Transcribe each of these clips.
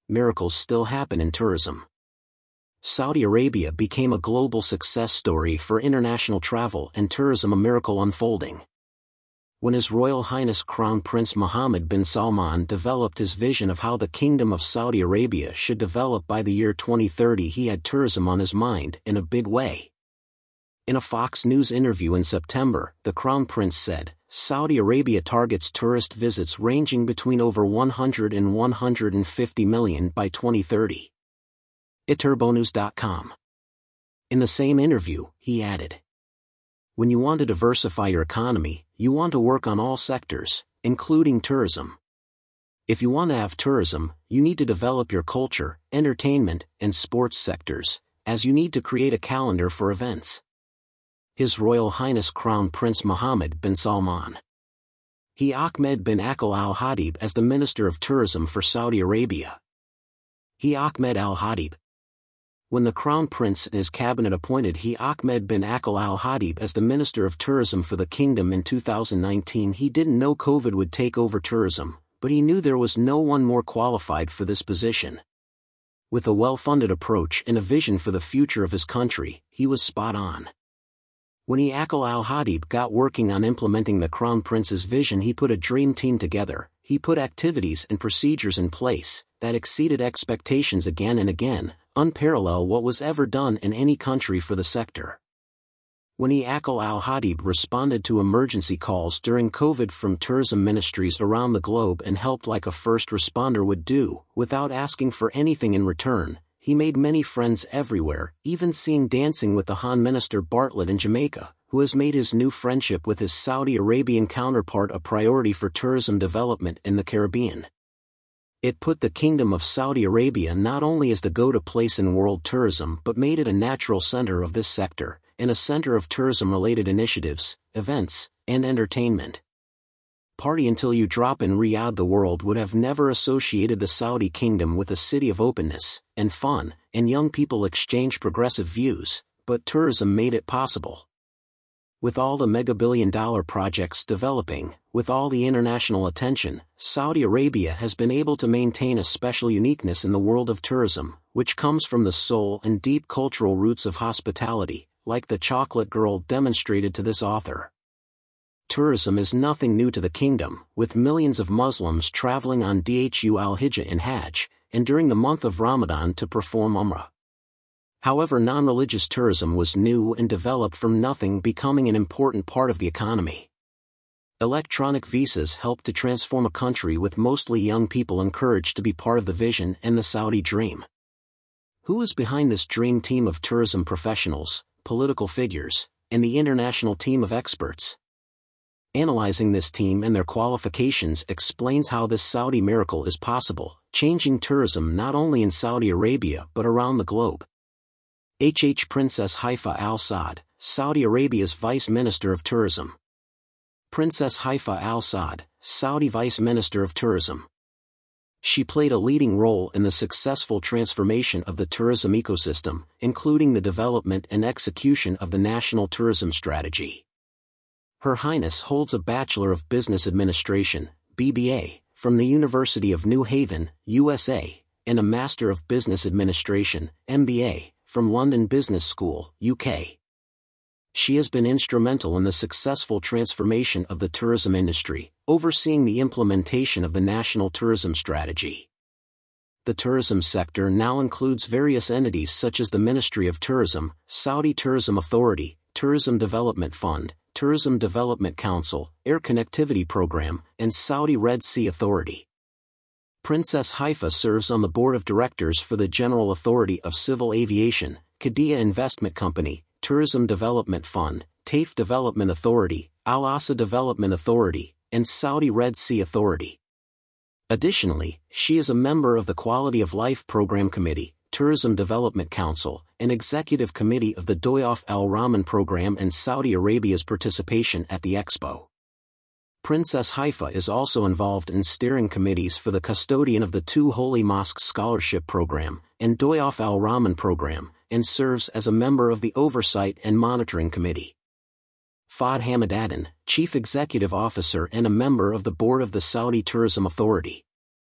miracles still happen in tourism. Saudi Arabia became a global success story for international travel and tourism, a miracle unfolding. When His Royal Highness Crown Prince Mohammed bin Salman developed his vision of how the Kingdom of Saudi Arabia should develop by the year 2030, he had tourism on his mind in a big way. In a Fox News interview in September, the Crown Prince said, "Saudi Arabia targets tourist visits ranging between over 100 and 150 million by 2030. Turbonews.com. In the same interview, he added, "When you want to diversify your economy, you want to work on all sectors, including tourism. If you want to have tourism, you need to develop your culture, entertainment, and sports sectors, as you need to create a calendar for events." His Royal Highness Crown Prince Mohammed bin Salman. He Ahmed bin Akil Al Hadib as the Minister of Tourism for Saudi Arabia. He Ahmed Al Hadib. When the Crown Prince and his cabinet appointed He Ahmed bin Akil Al Hadib as the Minister of Tourism for the Kingdom in 2019, he didn't know COVID would take over tourism, but he knew there was no one more qualified for this position. With a well-funded approach and a vision for the future of his country, he was spot on. When He Akil Al Hadib got working on implementing the Crown Prince's vision, he put a dream team together. He put activities and procedures in place that exceeded expectations again and again, unparalleled what was ever done in any country for the sector. When He Akil Al Hadib responded to emergency calls during COVID from tourism ministries around the globe and helped like a first responder would do, without asking for anything in return, he made many friends everywhere, even seeing dancing with the Han Minister Bartlett in Jamaica, who has made his new friendship with his Saudi Arabian counterpart a priority for tourism development in the Caribbean. It put the Kingdom of Saudi Arabia not only as the go-to place in world tourism but made it a natural center of this sector, and a center of tourism-related initiatives, events, and entertainment. Party until you drop in Riyadh. The world would have never associated the Saudi Kingdom with a city of openness, and fun, and young people exchange progressive views, but tourism made it possible. With all the mega-billion-dollar projects developing, with all the international attention, Saudi Arabia has been able to maintain a special uniqueness in the world of tourism, which comes from the soul and deep cultural roots of hospitality, like the chocolate girl demonstrated to this author. Tourism is nothing new to the kingdom, with millions of Muslims traveling on Dhul al-Hijjah and Hajj, and during the month of Ramadan to perform Umrah. However, non-religious tourism was new and developed from nothing, becoming an important part of the economy. Electronic visas helped to transform a country with mostly young people encouraged to be part of the vision and the Saudi dream. Who is behind this dream team of tourism professionals, political figures, and the international team of experts? Analyzing this team and their qualifications explains how this Saudi miracle is possible, changing tourism not only in Saudi Arabia but around the globe. Princess Haifa Al Saad, Saudi Arabia's Vice Minister of Tourism. Princess Haifa Al Saad, Saudi Vice Minister of Tourism. She played a leading role in the successful transformation of the tourism ecosystem, including the development and execution of the National Tourism Strategy. Her Highness holds a Bachelor of Business Administration, BBA, from the University of New Haven, USA, and a Master of Business Administration, MBA, from London Business School, UK. She has been instrumental in the successful transformation of the tourism industry, overseeing the implementation of the National Tourism Strategy. The tourism sector now includes various entities such as the Ministry of Tourism, Saudi Tourism Authority, Tourism Development Fund, Tourism Development Council, Air Connectivity Program, and Saudi Red Sea Authority. Princess Haifa serves on the board of directors for the General Authority of Civil Aviation, Qiddiya Investment Company, Tourism Development Fund, TAFE Development Authority, Al Asa Development Authority, and Saudi Red Sea Authority. Additionally, she is a member of the Quality of Life Program Committee, Tourism Development Council, and Executive Committee of the Doyaf Al Rahman Program and Saudi Arabia's participation at the Expo. Princess Haifa is also involved in steering committees for the custodian of the Two Holy Mosques Scholarship Program and Doyaf Al Rahman Program, and serves as a member of the Oversight and Monitoring Committee. Fahd Hamidaddin, Chief Executive Officer and a member of the Board of the Saudi Tourism Authority.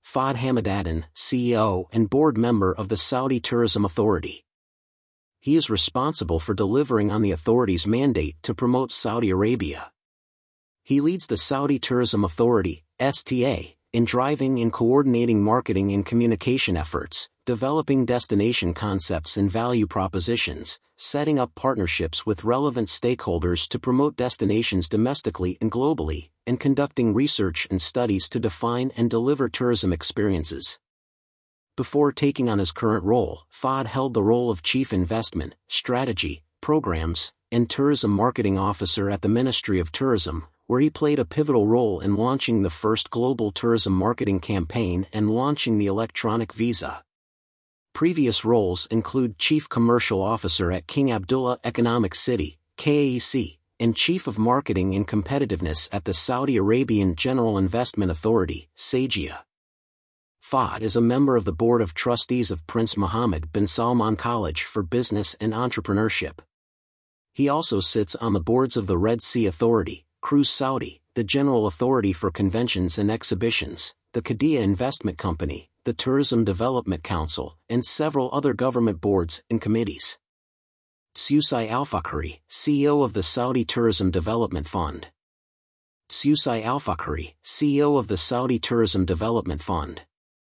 Fahd Hamidaddin, CEO and board member of the Saudi Tourism Authority. He is responsible for delivering on the authority's mandate to promote Saudi Arabia. He leads the Saudi Tourism Authority, STA, in driving and coordinating marketing and communication efforts, developing destination concepts and value propositions, setting up partnerships with relevant stakeholders to promote destinations domestically and globally, and conducting research and studies to define and deliver tourism experiences. Before taking on his current role, Fahd held the role of Chief Investment, Strategy, Programs, and Tourism Marketing Officer at the Ministry of Tourism, where he played a pivotal role in launching the first global tourism marketing campaign and launching the electronic visa. Previous roles include Chief Commercial Officer at King Abdullah Economic City, KAEC, and Chief of Marketing and Competitiveness at the Saudi Arabian General Investment Authority, SAGIA. Fahd is a member of the Board of Trustees of Prince Mohammed bin Salman College for Business and Entrepreneurship. He also sits on the boards of the Red Sea Authority, Cruise Saudi, the General Authority for Conventions and Exhibitions, the Qiddiya Investment Company, the Tourism Development Council, and several other government boards and committees. Tsusai Al-Fakhri, CEO of the Saudi Tourism Development Fund. Tsusai Al-Fakhri, CEO of the Saudi Tourism Development Fund.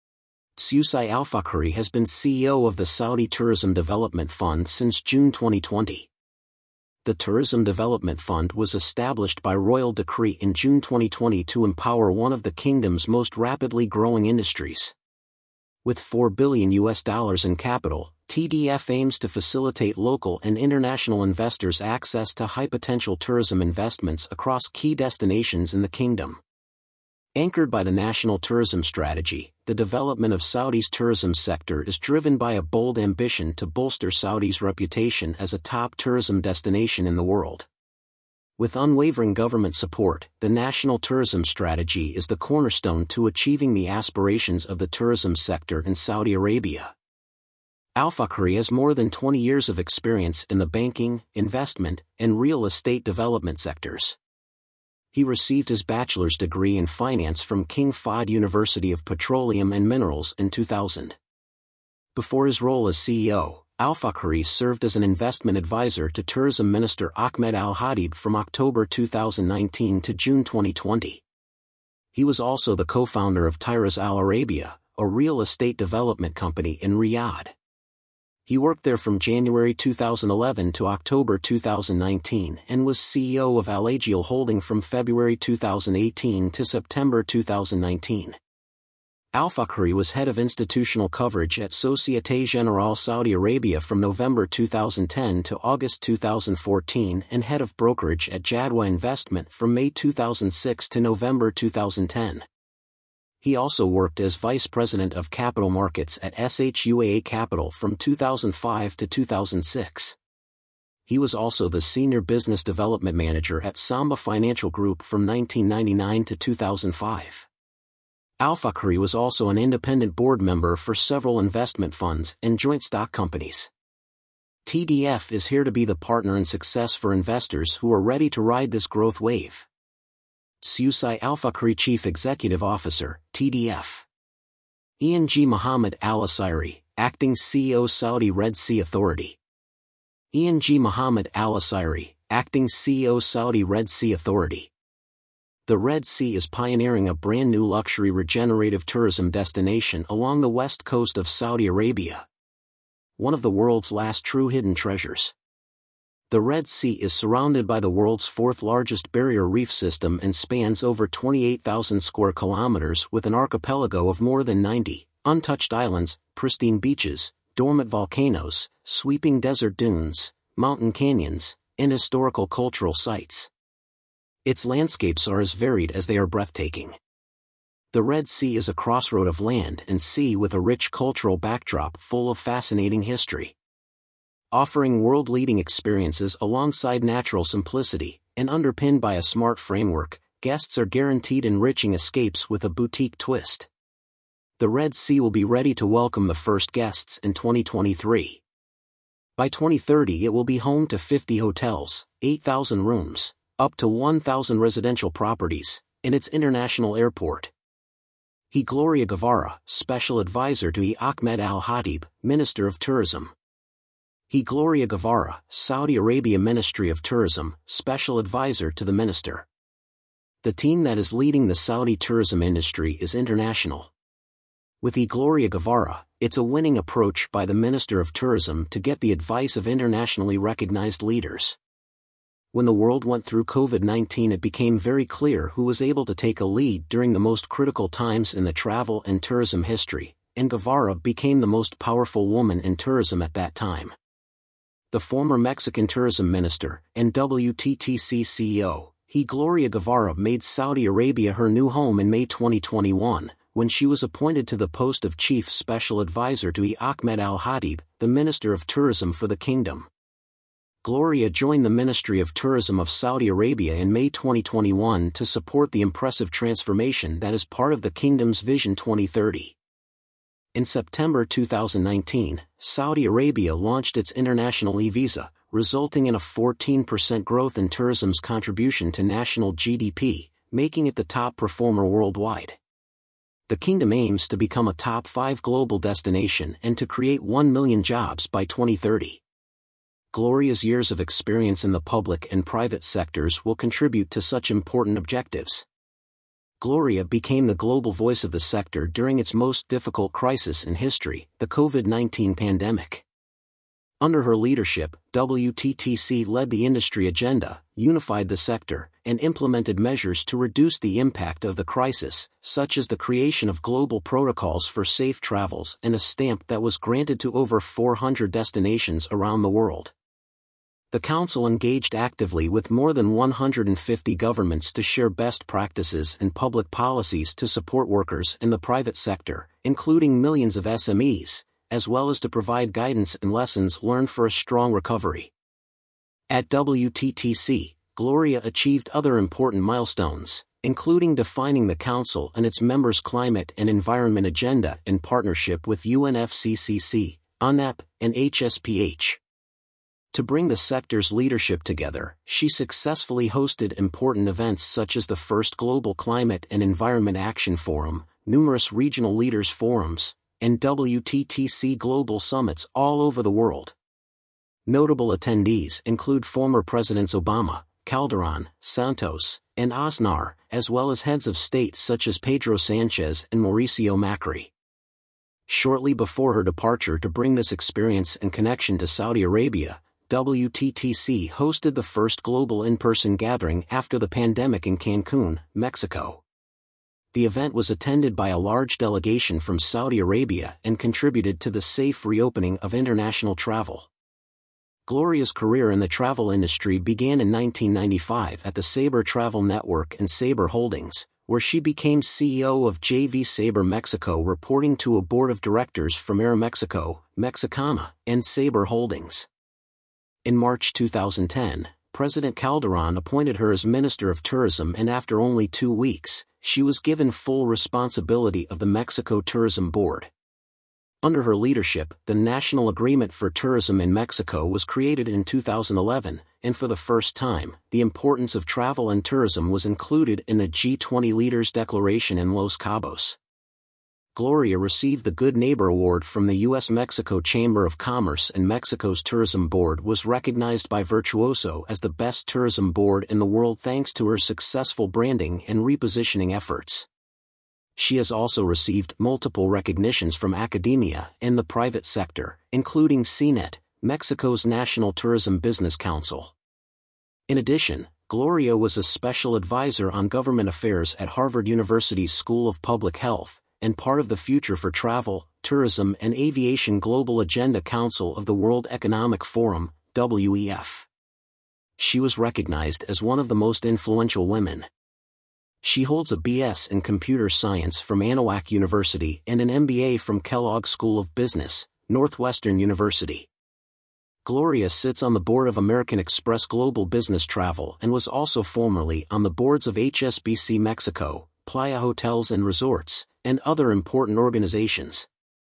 Tsusai Al-Fakhri has been CEO of the Saudi Tourism Development Fund since June 2020. The Tourism Development Fund was established by royal decree in June 2020 to empower one of the kingdom's most rapidly growing industries. With $4 billion in capital, TDF aims to facilitate local and international investors access to high-potential tourism investments across key destinations in the kingdom. Anchored by the National Tourism Strategy, the development of Saudi's tourism sector is driven by a bold ambition to bolster Saudi's reputation as a top tourism destination in the world. With unwavering government support, the National Tourism Strategy is the cornerstone to achieving the aspirations of the tourism sector in Saudi Arabia. Al-Fakhri has more than 20 years of experience in the banking, investment, and real estate development sectors. He received his bachelor's degree in finance from King Fahd University of Petroleum and Minerals in 2000. Before his role as CEO, Al-Fakhri served as an investment advisor to Tourism Minister Ahmed Al-Hadid from October 2019 to June 2020. He was also the co-founder of Tyras Al Arabia, a real estate development company in Riyadh. He worked there from January 2011 to October 2019 and was CEO of Al Agiel Holding from February 2018 to September 2019. Al-Fakhri was head of institutional coverage at Société Générale Saudi Arabia from November 2010 to August 2014 and head of brokerage at Jadwa Investment from May 2006 to November 2010. He also worked as Vice President of Capital Markets at SHUAA Capital from 2005 to 2006. He was also the Senior Business Development Manager at Samba Financial Group from 1999 to 2005. Al-Fakhri was also an independent board member for several investment funds and joint stock companies. TDF is here to be the partner in success for investors who are ready to ride this growth wave. Tsusai Al-Fakhri Chief Executive Officer, TDF. Eng Mohammed Al-Asiri, Acting CEO Saudi Red Sea Authority. Eng Mohammed Al-Asiri, Acting CEO Saudi Red Sea Authority. The Red Sea is pioneering a brand new luxury regenerative tourism destination along the west coast of Saudi Arabia. One of the world's last true hidden treasures. The Red Sea is surrounded by the world's fourth largest barrier reef system and spans over 28,000 square kilometers with an archipelago of more than 90 untouched islands, pristine beaches, dormant volcanoes, sweeping desert dunes, mountain canyons, and historical cultural sites. Its landscapes are as varied as they are breathtaking. The Red Sea is a crossroad of land and sea with a rich cultural backdrop full of fascinating history. Offering world-leading experiences alongside natural simplicity, and underpinned by a smart framework, guests are guaranteed enriching escapes with a boutique twist. The Red Sea will be ready to welcome the first guests in 2023. By 2030 it will be home to 50 hotels, 8,000 rooms, up to 1,000 residential properties, and its international airport. He Gloria Guevara, Special Advisor to E. Ahmed Al-Khatib, Minister of Tourism. He Gloria Guevara, Saudi Arabia Ministry of Tourism, Special Advisor to the Minister. The team that is leading the Saudi tourism industry is international. With E. Gloria Guevara, it's a winning approach by the Minister of Tourism to get the advice of internationally recognized leaders. When the world went through COVID-19, it became very clear who was able to take a lead during the most critical times in the travel and tourism history, and Guevara became the most powerful woman in tourism at that time. The former Mexican tourism minister and WTTC CEO, He Gloria Guevara, made Saudi Arabia her new home in May 2021, when she was appointed to the post of Chief Special Advisor to E. Ahmed Al-Khatib, the Minister of Tourism for the Kingdom. Gloria joined the Ministry of Tourism of Saudi Arabia in May 2021 to support the impressive transformation that is part of the Kingdom's Vision 2030. In September 2019, Saudi Arabia launched its international e-visa, resulting in a 14% growth in tourism's contribution to national GDP, making it the top performer worldwide. The Kingdom aims to become a top 5 global destination and to create 1 million jobs by 2030. Gloria's years of experience in the public and private sectors will contribute to such important objectives. Gloria became the global voice of the sector during its most difficult crisis in history, the COVID-19 pandemic. Under her leadership, WTTC led the industry agenda, unified the sector, and implemented measures to reduce the impact of the crisis, such as the creation of global protocols for safe travels and a stamp that was granted to over 400 destinations around the world. The Council engaged actively with more than 150 governments to share best practices and public policies to support workers in the private sector, including millions of SMEs, as well as to provide guidance and lessons learned for a strong recovery. At WTTC, Gloria achieved other important milestones, including defining the Council and its members' climate and environment agenda in partnership with UNFCCC, UNEP, and HSPH. To bring the sector's leadership together, she successfully hosted important events such as the first Global Climate and Environment Action Forum, numerous regional leaders forums, and WTTC global summits all over the world. Notable attendees include former Presidents Obama, Calderon, Santos, and Aznar, as well as heads of state such as Pedro Sanchez and Mauricio Macri. Shortly before her departure to bring this experience and connection to Saudi Arabia, WTTC hosted the first global in-person gathering after the pandemic in Cancun, Mexico. The event was attended by a large delegation from Saudi Arabia and contributed to the safe reopening of international travel. Gloria's career in the travel industry began in 1995 at the Sabre Travel Network and Sabre Holdings, where she became CEO of JV Sabre Mexico, reporting to a board of directors from Aeromexico, Mexicana, and Sabre Holdings. In March 2010, President Calderon appointed her as Minister of Tourism, and after only 2 weeks, she was given full responsibility of the Mexico Tourism Board. Under her leadership, the National Agreement for Tourism in Mexico was created in 2011, and for the first time, the importance of travel and tourism was included in the G20 Leaders' Declaration in Los Cabos. Gloria received the Good Neighbor Award from the U.S.-Mexico Chamber of Commerce, and Mexico's Tourism Board was recognized by Virtuoso as the best tourism board in the world thanks to her successful branding and repositioning efforts. She has also received multiple recognitions from academia and the private sector, including CNET, Mexico's National Tourism Business Council. In addition, Gloria was a special advisor on government affairs at Harvard University's School of Public Health, and part of the Future for Travel, Tourism and Aviation Global Agenda Council of the World Economic Forum, WEF. She was recognized as one of the most influential women. She holds a BS in Computer Science from Anahuac University and an MBA from Kellogg School of Business, Northwestern University. Gloria sits on the board of American Express Global Business Travel and was also formerly on the boards of HSBC Mexico, Playa Hotels and Resorts, and other important organizations.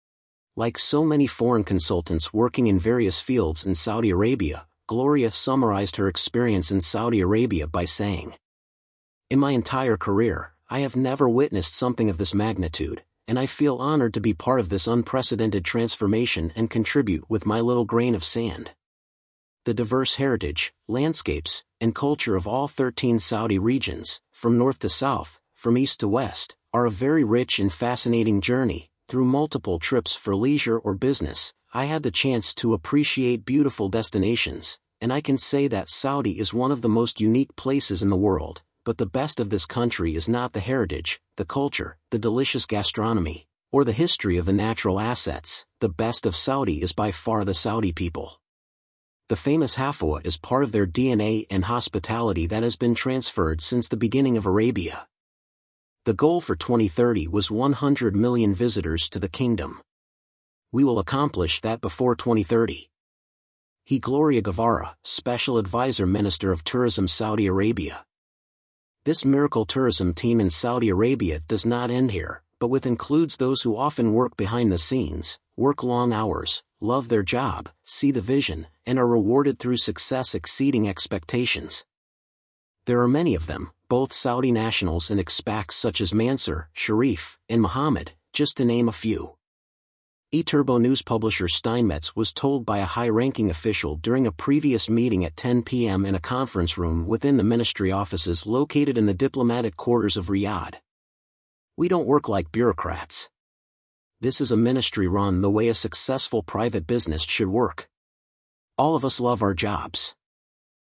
Like so many foreign consultants working in various fields in Saudi Arabia, Gloria summarized her experience in Saudi Arabia by saying, "In my entire career, I have never witnessed something of this magnitude, and I feel honored to be part of this unprecedented transformation and contribute with my little grain of sand. The diverse heritage, landscapes, and culture of all 13 Saudi regions, from north to south, from east to west, are a very rich and fascinating journey. Through multiple trips for leisure or business, I had the chance to appreciate beautiful destinations, and I can say that Saudi is one of the most unique places in the world. But the best of this country is not the heritage, the culture, the delicious gastronomy, or the history of the natural assets. The best of Saudi is by far the Saudi people. The famous Hafwa is part of their DNA and hospitality that has been transferred since the beginning of Arabia. The goal for 2030 was 100 million visitors to the kingdom. We will accomplish that before 2030. He Gloria Guevara, Special Advisor Minister of Tourism Saudi Arabia. This miracle tourism team in Saudi Arabia does not end here, but includes those who often work behind the scenes, work long hours, love their job, see the vision, and are rewarded through success exceeding expectations. There are many of them, both Saudi nationals and expats such as Mansur, Sharif, and Mohammed, just to name a few. eTurbo news publisher Steinmetz was told by a high-ranking official during a previous meeting at 10 p.m. in a conference room within the ministry offices located in the diplomatic quarters of Riyadh. We don't work like bureaucrats. This is a ministry run the way a successful private business should work. All of us love our jobs.